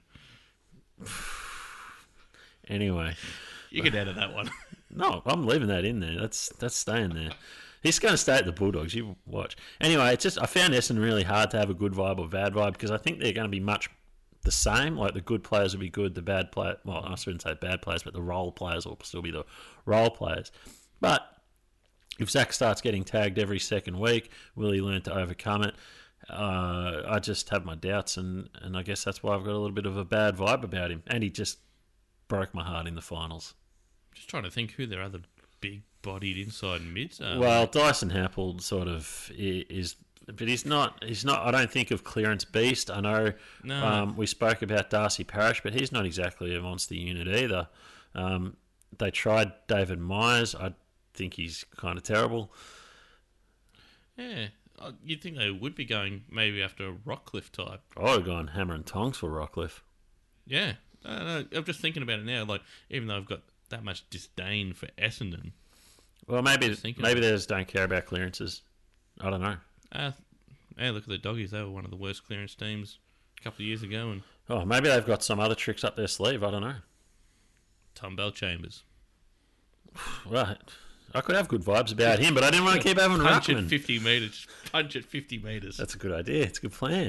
Anyway. You can edit that one. No, I'm leaving that in there. That's that's staying there. He's going to stay at the Bulldogs. You watch. Anyway, it's just I found Essendon really hard to have a good vibe or bad vibe because I think they're going to be much the same. Like the good players will be good, the bad player. Well, I shouldn't say bad players, but the role players will still be the role players. But if Zach starts getting tagged every second week, will he learn to overcome it? Uh, I just have my doubts, and, and I guess that's why I've got a little bit of a bad vibe about him. And he just broke my heart in the finals. Just trying to think who their other big-bodied inside mids are. Well, Dyson Happold sort of is, but he's not. He's not. I don't think of clearance beast. I know No. um, we spoke about Darcy Parish, but he's not exactly a monster unit either. Um, they tried David Myers. I think he's kind of terrible. Yeah, uh, you'd think they would be going maybe after a Rockcliffe type. I would have gone hammer and tongs for Rockcliffe. Yeah, I don't know. I'm just thinking about it now. Like, even though I've got that much disdain for Essendon, Well, maybe Just thinking maybe of they just don't care about clearances. I don't know. uh, hey, look at the Doggies. They were one of the worst clearance teams a couple of years ago, and Oh, maybe they've got some other tricks up their sleeve. I don't know. Tom Bell Chambers. Right. I could have good vibes about him, but I didn't want to keep having Punch at Ruckman. fifty metres. Punch at fifty metres. That's a good idea. It's a good plan.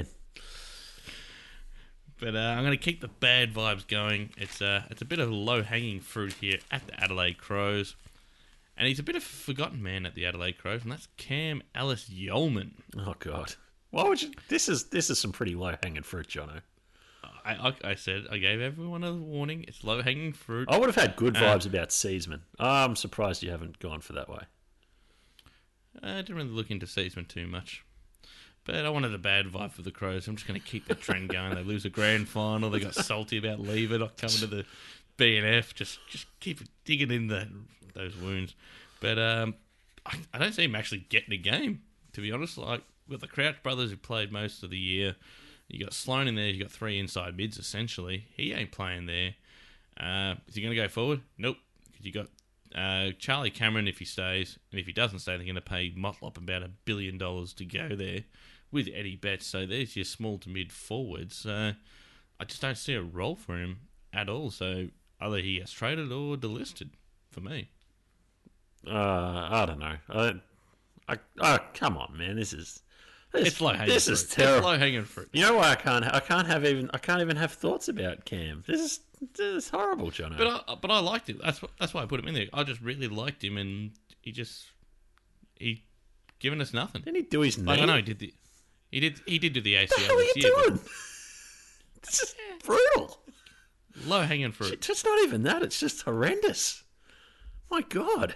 But uh, I'm going to keep the bad vibes going. It's uh, it's a bit of low hanging fruit here at the Adelaide Crows, and he's a bit of a forgotten man at the Adelaide Crows, and that's Cam Ellis Yeoman. Oh God! Why would you? This is this is some pretty low hanging fruit, Jono. I, I I said I gave everyone a warning. It's low hanging fruit. I would have had good Uh, vibes about Searsman. I'm surprised you haven't gone for that way. I didn't really look into Season too much. But I wanted a bad vibe for the Crows. I'm just going to keep the trend going. They lose a grand final. They got salty about Lever not coming to the B N F. Just just keep digging in the, those wounds. But um, I, I don't see him actually getting a game, to be honest. Like, with the Crouch brothers who played most of the year, you got Sloan in there. You got three inside mids, essentially. He ain't playing there. Uh, is he going to go forward? Nope. Because you got uh, Charlie Cameron if he stays. And if he doesn't stay, they're going to pay Motlop about a billion dollars to go there with Eddie Betts. So there's your small to mid forwards. Uh, I just don't see a role for him at all. So either he gets traded or delisted for me. Uh, I don't know. I, I, oh, come on, man. This is this, It's low hanging This fruit. is terrible. It's low hanging fruit. You know why I can't? I can't have even. I can't even have thoughts about Cam. This is this is horrible, Jono. But I, but I liked it. That's wh- that's why I put him in there. I just really liked him, and he just he given us nothing. Didn't he do his knee? Like, I know he did the he did he did do the A C What the L hell are this you year. doing? This is brutal. Low hanging fruit. It's just not even that. It's just horrendous. My God.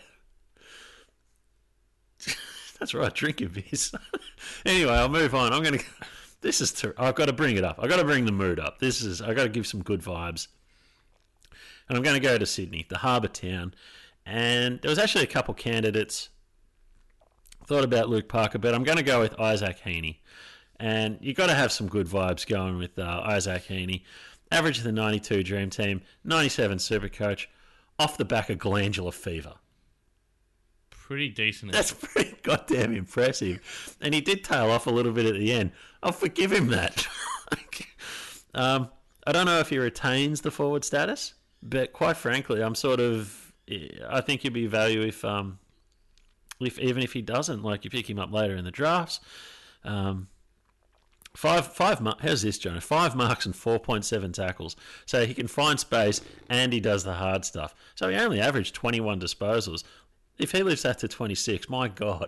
That's right. Drink your beers. Anyway, I'll move on. I'm going to. This is. Ter- I've got to bring it up. I've got to bring the mood up. This is. I've got to give some good vibes. And I'm going to go to Sydney, the harbour town. And there was actually a couple candidates. Thought about Luke Parker, but I'm going to go with Isaac Heaney. And you've got to have some good vibes going with uh, Isaac Heaney. Average of the ninety-two Dream Team, ninety-seven Supercoach, off the back of glandular fever. Pretty decent. That's pretty goddamn impressive. And he did tail off a little bit at the end. I'll forgive him that. um, I don't know if he retains the forward status, but quite frankly, I'm sort of... I think he'd be value if um if even if he doesn't, like you pick him up later in the drafts. Um, five five mar- how's this, John? Five marks and four point seven tackles, so he can find space and he does the hard stuff. So he only averaged twenty one disposals. If he lives that to twenty six, my God.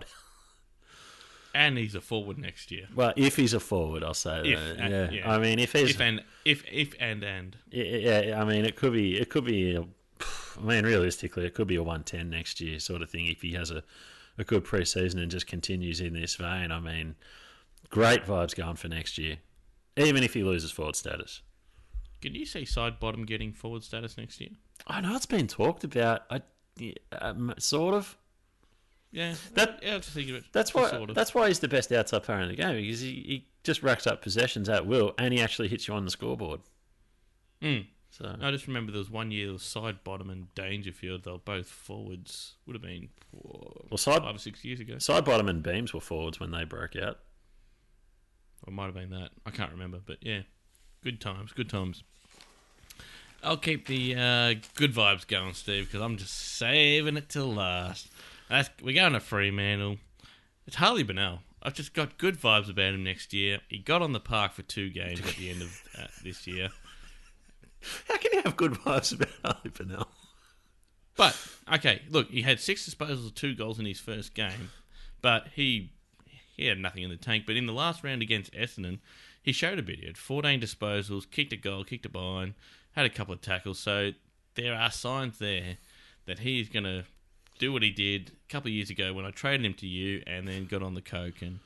And he's a forward next year. Well, if he's a forward, I'll say If, that. and- yeah. yeah. I mean, if he's If and if if and and yeah, yeah, I mean, it could be it could be. A, I mean, realistically, it could be a one ten next year sort of thing if he has a, a good preseason and just continues in this vein. I mean, great vibes going for next year, even if he loses forward status. can you see side bottom getting forward status next year? I know it's been talked about. I yeah, um, sort of. Yeah, That- yeah. I was just thinking of it. That's just why. Sort of. That's why he's the best outside player in the game because he, he just racks up possessions at will and he actually hits you on the scoreboard. Mm. So I just remember there was one year, there was side bottom and Dangerfield. They were both forwards. Would have been oh, Well, side- five or six years ago. side bottom and beams were forwards when they broke out. Or it might have been that. I can't remember, but yeah, good times. Good times. I'll keep the uh, good vibes going, Steve, because I'm just saving it till last. That's, we're going to Fremantle. It's Harley Bennell. I've just got good vibes about him next year. He got on the park for two games at the end of uh, this year. How can you have good vibes about Harley Bennell? But, okay, look, he had six disposals, two goals in his first game, but he he had nothing in the tank. But in the last round against Essendon, he showed a bit. He had fourteen disposals, kicked a goal, kicked a behind, had a couple of tackles. So there are signs there that he's going to do what he did a couple of years ago when I traded him to you and then got on the coke and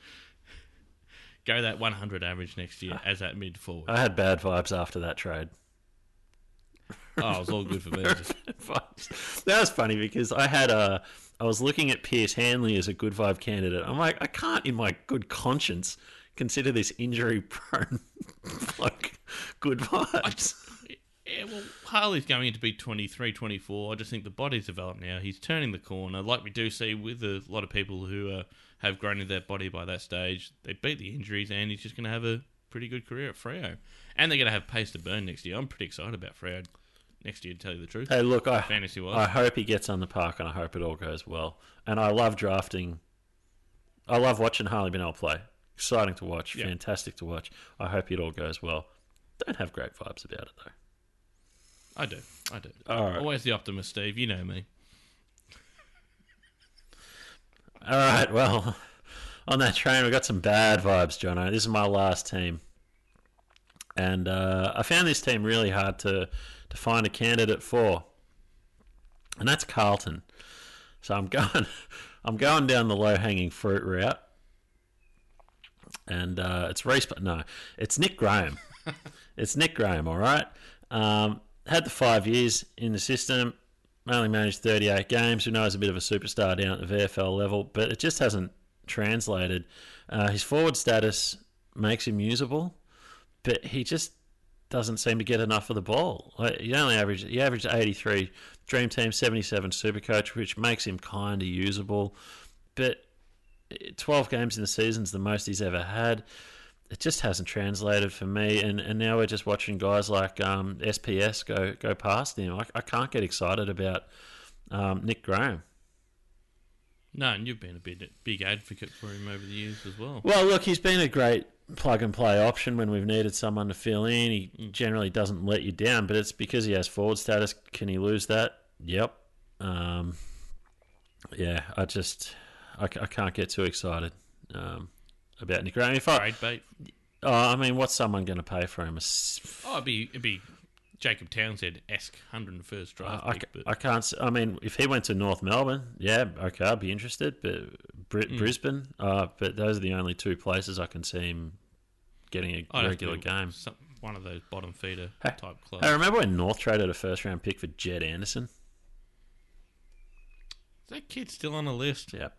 go that one hundred average next year as that mid forward. I had bad vibes after that trade. Oh, it was all good for me. Vibes. That was funny because I had a. I was looking at Pierce Hanley as a good vibe candidate. I'm like, I can't, in my good conscience, consider this injury-prone like good vibes. Yeah, well, Harley's going to be twenty-three, twenty-four. I just think the body's developed now. He's turning the corner, like we do see with a lot of people who uh, have grown in their body by that stage. They beat the injuries, and he's just going to have a pretty good career at Freo. And they're going to have pace to burn next year. I'm pretty excited about Freo next year, to tell you the truth. Hey, look, I Fantasy-wise. I hope he gets on the park, and I hope it all goes well. And I love drafting. I love watching Harley Bennell play. Exciting to watch. Yeah. Fantastic to watch. I hope it all goes well. Don't have great vibes about it though. I do. I do. All right. Always the optimist, Steve. You know me. All right, well, on that train, we got some bad vibes, Jono. This is my last team. And uh, I found this team really hard to, to find a candidate for. And that's Carlton. So I'm going I'm going down the low-hanging fruit route. And uh, it's Reece... No, it's Nick Graham. It's Nick Graham, all right? Um, had the five years in the system. Only managed thirty-eight games. We know he's a bit of a superstar down at the V F L level, but it just hasn't translated. Uh, his forward status makes him usable, but he just doesn't seem to get enough of the ball. Like, he only averaged he averaged eighty-three, Dream Team seventy-seven, Supercoach, which makes him kind of usable. But twelve games in the season's the most he's ever had. It just hasn't translated for me, and, and now we're just watching guys like um, S P S go go past him. I, I can't get excited about um, Nick Graham. No, and you've been a big, big advocate for him over the years as well. Well, look, he's been a great plug-and-play option when we've needed someone to fill in. He Mm. generally doesn't let you down, but it's because he has forward status. Can he lose that? Yep. Um, yeah, I just... I, I can't get too excited um, about Nick Graham. If I, Trade bait. oh, I mean, what's someone going to pay for him? A s- Oh, it'd be, it'd be Jacob Townsend-esque one hundred first draft I, pick. I, But I can't. s- I mean, if he went to North Melbourne, yeah, okay, I'd be interested. But Br- Mm. Brisbane, uh, but those are the only two places I can see him getting a I'd have regular to be game. Some, one of those bottom feeder Hey, type clubs. I remember when North traded a first round pick for Jed Anderson. Is that kid still on the list? Yep.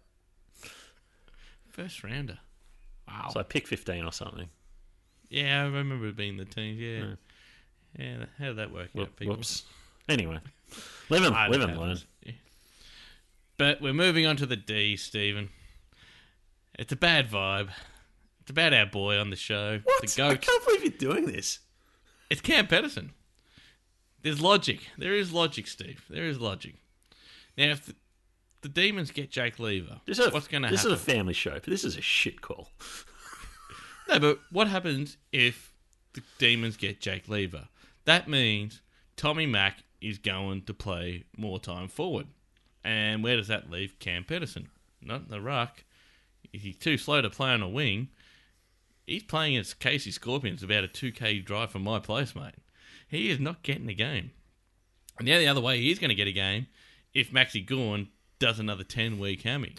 First rounder. Wow. So pick fifteen or something. Yeah, I remember it being the team. Yeah. Yeah. Yeah, how did that work Whoop- out, people? Whoops. Anyway, live and I live don't and know. learn. Yeah. But we're moving on to the D, Stephen. It's a bad vibe. It's about our boy on the show. What? The I goat. can't believe you're doing this. It's Cam Pedersen. There's logic. There is logic, Steve. There is logic. Now, if the, the Demons get Jake Lever, This is a, what's going to This happen? is a family show, but this is a shit call. No, but what happens if the Demons get Jake Lever? That means Tommy Mack is going to play more time forward. And where does that leave Cam Pedersen? Not in the ruck. He's too slow to play on a wing. He's playing as Casey Scorpions, about a two K drive from my place, mate. He is not getting a game. And the only other way he's going to get a game if Maxi Gorn does another ten-week hammy.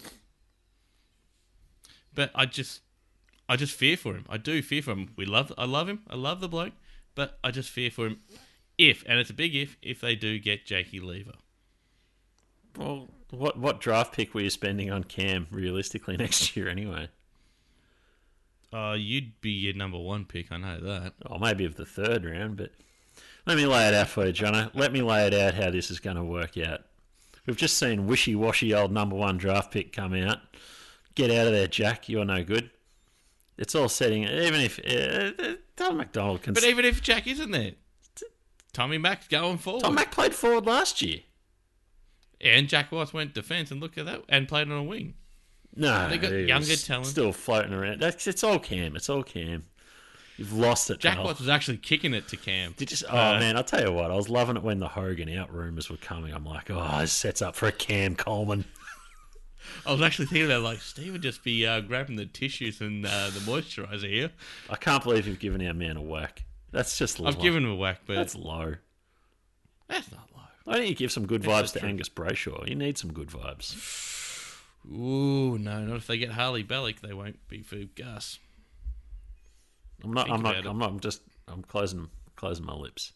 But I just... I just fear for him. I do fear for him. We love, I love him. I love the bloke, but I just fear for him. If, and it's a big if, if they do get Jakey Lever. Well, what what draft pick were you spending on Cam realistically next year anyway? Uh, you'd be your number one pick. I know that. Oh, maybe of the third round, but let me lay it out for you, Jono. Let me lay it out how this is going to work out. We've just seen wishy-washy old number one draft pick come out. Get out of there, Jack. You're no good. It's all setting. Even if uh, Tom McDonald can. But even if Jack isn't there, Tommy Mack's going forward. Tom Mack played forward last year. And Jack Watts went defence, and look at that, and played on a wing. No, They got he younger was talent. still floating around. That's it's all Cam. It's all Cam. You've lost it. Jack Joel. Watts was actually kicking it to Cam. Did you just, oh Uh, man, I'll tell you what. I was loving it when the Hogan out rumours were coming. I'm like, oh, this sets up for a Cam Coleman. I was actually thinking about, like, Steve would just be uh, grabbing the tissues and uh, the moisturiser here. I can't believe you've given our man a whack. That's just low. I've given him a whack, but That's low. that's not low. Why don't you give some good That's vibes just to true. Angus Brayshaw? You need some good vibes. Ooh, no, not if they get Harley Bellick. They won't be for Gus. I'm not. Think I'm not. about it. I'm not. I'm just. I'm closing. Closing my lips.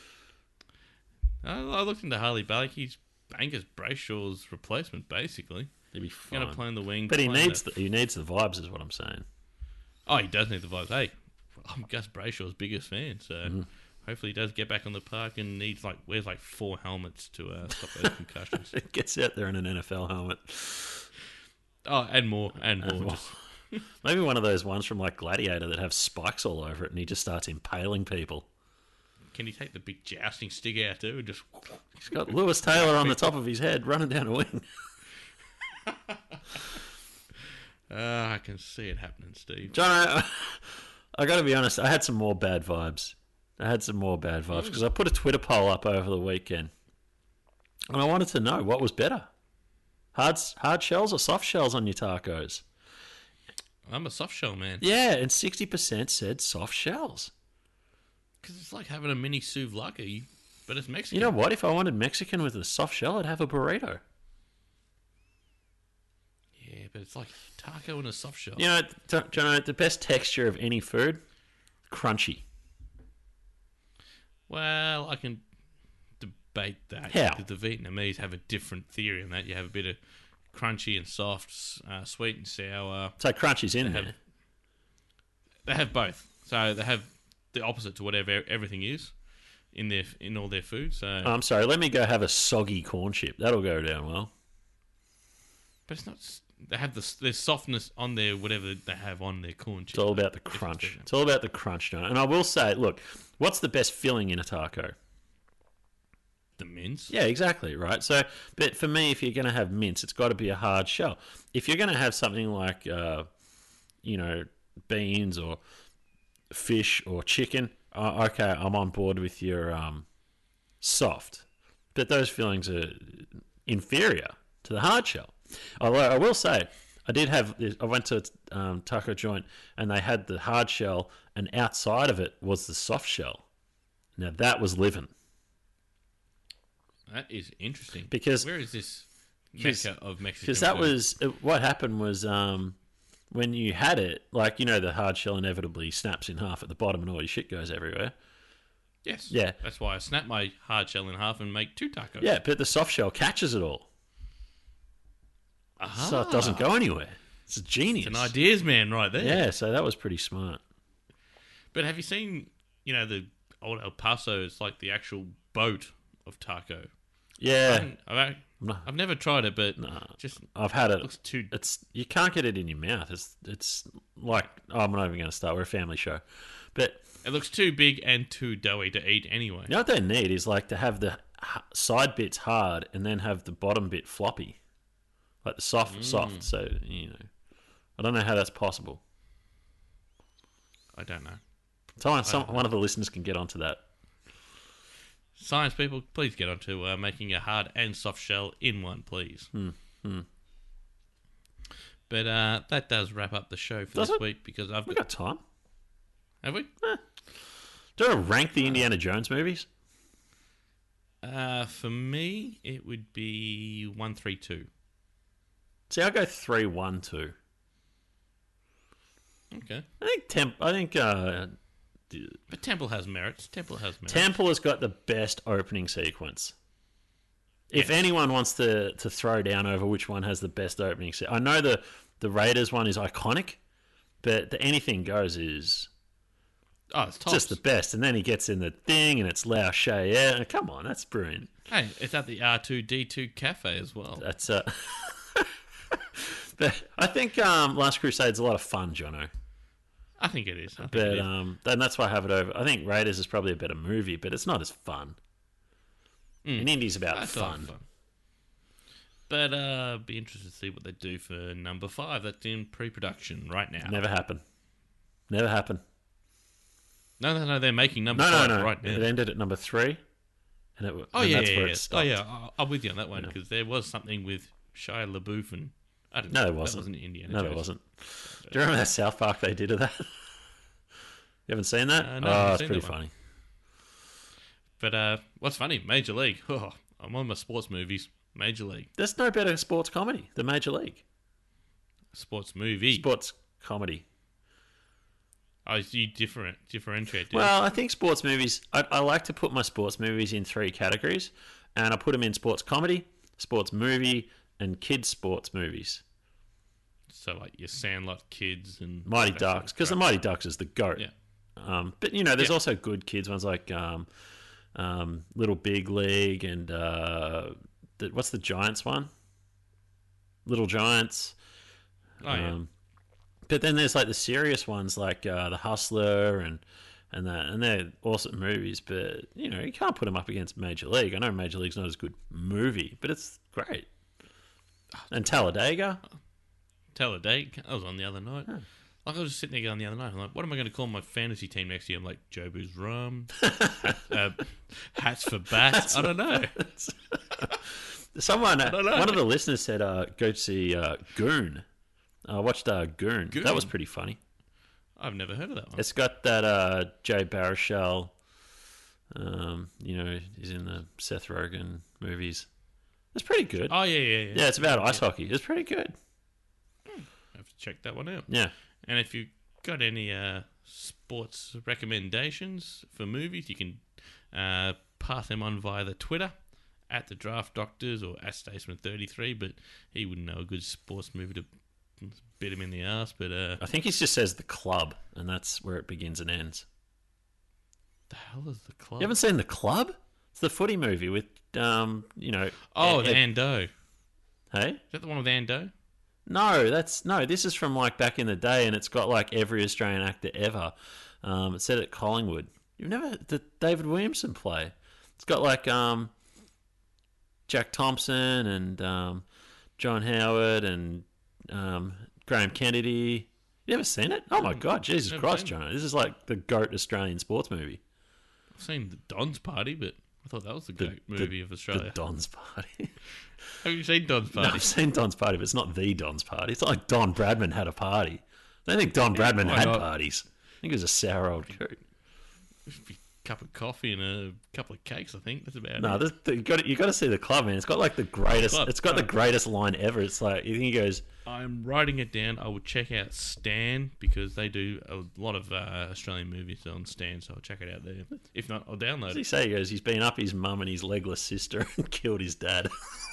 I, I looked into Harley Bellick. He's Angus Brayshaw's replacement, basically. He'll be fine. Going to play in the wing. But he playing needs the- the, he needs the vibes, is what I'm saying. Oh, he does need the vibes. Hey, I'm Gus Brayshaw's biggest fan, so Mm-hmm. hopefully he does get back on the park and needs like wears like four helmets to uh, stop those concussions. It gets out there in an N F L helmet. Oh, and more, and more. more. Just- Maybe one of those ones from like Gladiator that have spikes all over it, and he just starts impaling people. can he take the big jousting stick out too? And just He's got Lewis Taylor on the top of his head, running down a wing. Uh, I can see it happening, Steve. John, I, I got to be honest. I had some more bad vibes. I had some more bad vibes because I put a Twitter poll up over the weekend, and I wanted to know what was better: hard hard shells or soft shells on your tacos. I'm a soft shell man. Yeah, and sixty percent said soft shells. Because it's like having a mini souvlaki, but it's Mexican. You know what? If I wanted Mexican with a soft shell, I'd have a burrito. Yeah, but it's like taco and a soft shell. You know, t- John, the best texture of any food, crunchy. Well, I can debate that. How? Because the Vietnamese have a different theory on that. You have a bit of crunchy and soft, uh, sweet and sour. So crunchy's in They there. have, they have both. So they have the opposite to whatever everything is in their in all their food. So, Oh, I'm sorry. Let me go have a soggy corn chip. That'll go down well. but it's not. s- They have the there's softness on thetheir whatever they have on their corn chips. It's all about the Different crunch. thing. It's all about the crunch, John. And I will say, look, what's the best filling in a taco? The mince. Yeah, exactly, right? So, but for me, if you're going to have mince, it's got to be a hard shell. If you're going to have something like, uh, you know, beans or fish or chicken, uh, okay, I'm on board with your um, soft. But those fillings are inferior to the hard shell. Although I will say, I did have, I went to a um, taco joint and they had the hard shell and outside of it was the soft shell. Now that was living. That is interesting. Because- where is this 'cause- mecca of Mexican? Because that food? was uh, what happened was um, when you had it, like you know, the hard shell inevitably snaps in half at the bottom, and all your shit goes everywhere. yes. yeah. That's why I snap my hard shell in half and make two tacos. Yeah, but the soft shell catches it all, Aha. so it doesn't go anywhere. It's a genius. It's an ideas man right there. Yeah, so that was pretty smart. But have you seen, you know, the old El Paso is like the actual boat of taco. I Yeah, haven't- I've, No. I've never tried it, but Nah. just I've had it. looks too. It's you can't get it in your mouth. It's it's like oh, I'm not even going to start. We're a family show, but It looks too big and too doughy to eat anyway. you know what they need is like to have the h- side bits hard and then have the bottom bit floppy, like the soft, Mm. soft. So you know, I don't know how that's possible. I don't know. Someone, some, don't know. one of the listeners can get onto that. Science people, please get onto uh, making a hard and soft shell in one, please. Hmm. Hmm. But uh, that does wrap up the show for Does this it? week because I've We got. got time. Have we? Do you want to rank the Indiana Jones movies? Uh, for me, it would be one, three, two. See, I'll go three, one, two. Okay, I think Temp. I think uh, but Temple has merits. Temple has merits. Temple has got the best opening sequence. If Yes. anyone wants to, to throw down over which one has the best opening sequence, I know the the Raiders one is iconic, but the Anything Goes is oh, it's tops. just the best. And then he gets in the thing, and it's Lao Che. Yeah, come on, that's brilliant. Hey, it's at the R two D two cafe as well. That's uh. But I think um, Last Crusade's a lot of fun, Jono. I think it is. I think But it is. um, and that's why I have it over. I think Raiders is probably a better movie, but it's not as fun. Mm. And Indy's about That's a lot fun. of fun. But uh, be interested to see what they do for number five. That's in pre-production right now. Never happen. Never happen. No, no, no. They're making number No, no, five no. right now. It ended at number three, and it. Oh and yeah, that's yeah, where yeah. it Oh stopped. yeah. I- I'm with you on that one because there was something with Shia LaBeouf and I don't No, know. there wasn't. That wasn't Indiana No, Jones. it wasn't. Do you remember that South Park they did of that? You haven't seen that? Uh, no, I oh, haven't it's seen pretty that one. funny. But uh, what's funny? Major League. Oh, I'm on my sports movies. Major League There's no better sports comedy than Major League. sports movie. Sports comedy. Oh, you different differentiate. do you? Well, I think sports movies. I, I like to put my sports movies in three categories, and I put them in sports comedy, sports movie, and kids sports movies. so like your Sandlot kids and Mighty that sort of Ducks, because the crap. Mighty Ducks is the goat. Yeah. Um, but you know, there's Yeah. also good kids ones like um, um, Little Big League and uh, the, what's the Giants one? Little Giants. Oh yeah. Um, but then there's like the serious ones like uh, The Hustler and and that, and they're awesome movies. But you know, you can't put them up against Major League. I know Major League's not as good movie, but it's great. And Talladega. Talladega. I was on the other night. Like I was just sitting there going the other night. I'm like, what am I going to call my fantasy team next year? I'm like, Jobu's Rum, uh, Hats for Bats. I don't know. Someone, don't know. one of the listeners said, uh, "Go to see uh, Goon." I watched uh, Goon. Goon? That was pretty funny. I've never heard of that one. It's got that uh, Jay Baruchel. Um, you know, he's in the Seth Rogen movies. It's pretty good. Oh yeah, yeah, yeah. Yeah, it's about ice hockey. It's pretty good. I have to check that one out. Yeah. And if you got any uh, sports recommendations for movies, you can uh, pass them on via the Twitter at the Draft Doctors or at Statesman thirty-three. But he wouldn't know a good sports movie to bit him in the ass. But uh, I think he just says the club, and that's where it begins and ends. the hell is the club? You haven't seen the club? It's the footy movie with, um, you know. oh, Ed- the Ed- Ando. Is Hey. that the one with Ando? No, that's no. This is from like back in the day, and it's got like every Australian actor ever. Um, it's set at Collingwood. You've never did David Williamson play? It's got like um, Jack Thompson and um, John Howard and um, Graham Kennedy. You ever seen it? Oh my God, Jesus Never Christ, seen it. John! This is like the goat Australian sports movie. I've seen the Don's Party, but I thought that was the The, great movie the, of Australia. The Don's Party. Have you seen Don's No, Party? I've seen Don's Party, but it's not the Don's Party. It's not like Don Bradman had a party. I don't think Don Bradman why had not? parties. I think he was a sour old coot. A cup of coffee and a couple of cakes, I think. That's about No, it. this, the, you got you got to see the club, man. It's got like the greatest. Club, it's got the club. greatest line ever. It's like you think he goes, I'm writing it down. I will check out Stan because they do a lot of uh, Australian movies on Stan, so I'll check it out there. If not, I'll what download does he it. say? He goes, he's been up his mum and his legless sister and killed his dad.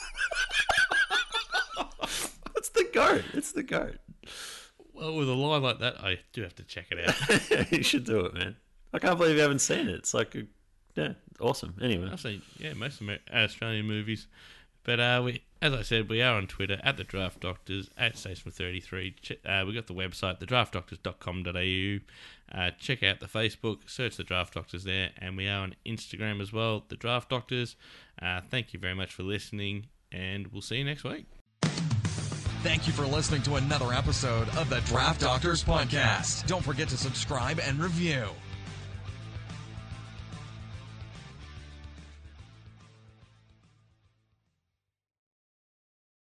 It's the goat. It's the goat. Well, with a line like that, I do have to check it out. You should do it, man. I can't believe you haven't seen it. It's like, a, yeah, awesome. Anyway, I've seen, yeah, most of my Australian movies. But uh, we as I said, we are on Twitter at the Draft Doctors, at Statesman thirty-three. Uh, we've got the website, the draft doctors dot com dot a u. Uh, check out the Facebook, search the Draft Doctors there, and we are on Instagram as well, the Draft Doctors. Uh, thank you very much for listening, and we'll see you next week. Thank you for listening to another episode of the Draft Doctors Podcast. Don't forget to subscribe and review.